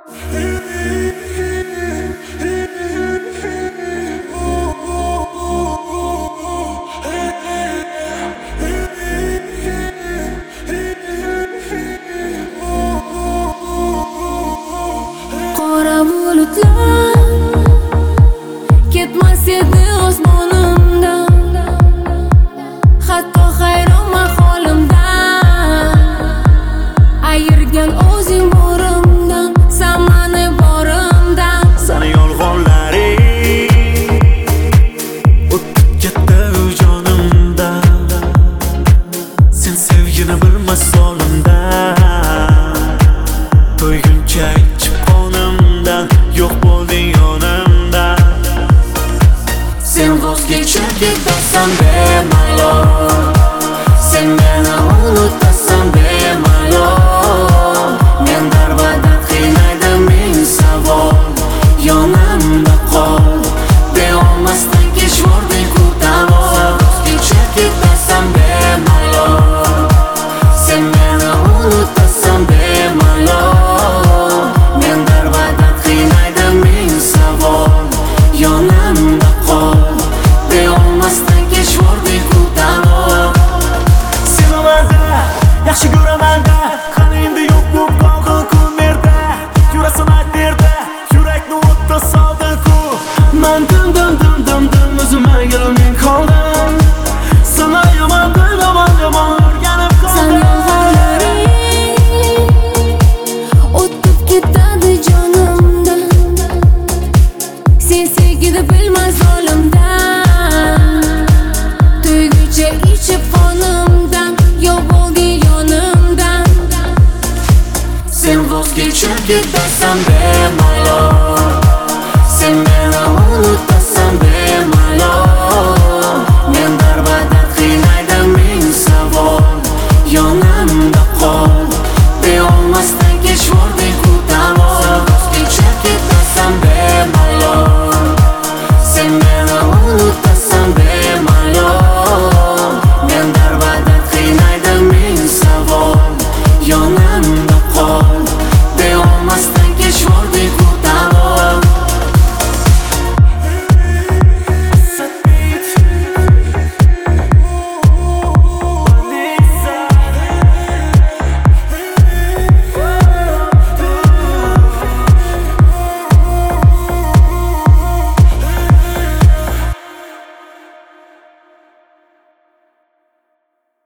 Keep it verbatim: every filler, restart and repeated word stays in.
Qora bulutlar ketmas edi osmonimdan, hatto hayronman holimdan. Ayirgan o'zing bo'rimdan, san mani borimdan. Sani yolg'onlaring o'tib ketdi jonimdan. Sen sevgini bilmas solimdan. To'yguncha ichib qonimdan, yo'q bo'lding yonimda. Sen voz kechib ketasan bemalol, sen meni unutasan bemalol. Men darbadan qiynaydi ming savol, yonimda qol, deolmasdan kechvording ko'tamol. Voz kechib ketasan bemalol, sen meni unutasan bemalol. Men darbadan qiynaydi ming savol, yonimda qol, deolmasdan kechvording ko'tamol. Seni manda yaxshi ko'raman-da, qani endi yo'q bu qolg'in kun yerda. Yurasan ayterda, yurakni o'tda solding-ku. Men dim dim dim dim dim o'zimga kelolmay qoldim. Sana yomon yomon yomon o'rganib San qoldim. yolg'onlaring o'tib ketadi jonimdan, sen sevgini bilmas olimdan. To'yguncha ichib qonimdan, yo'q bo'lding yonimdan. Sen voz kechib ketasan bemalol, sen meni unut